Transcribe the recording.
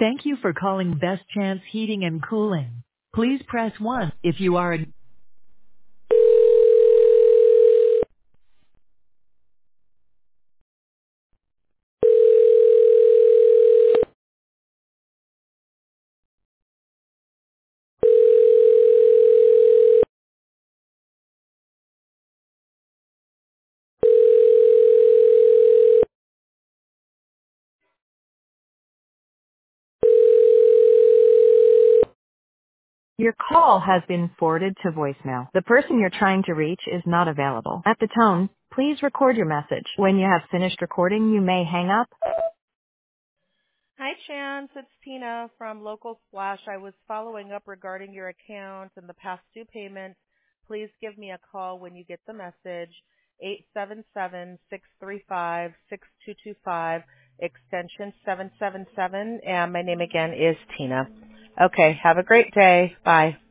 Thank you for calling Best Chance Heating and Cooling. Please press 1 if you are a... Your call has been forwarded to voicemail. The person you're trying to reach is not available. At the tone, please record your message. When you have finished recording, you may hang up. Hi, Chance. It's Tina from Local Splash. I was following up regarding your account and the past due payments. Please give me a call when you get the message, 877-635-6225, extension 777, and my name again is Tina. Okay, have a great day. Bye.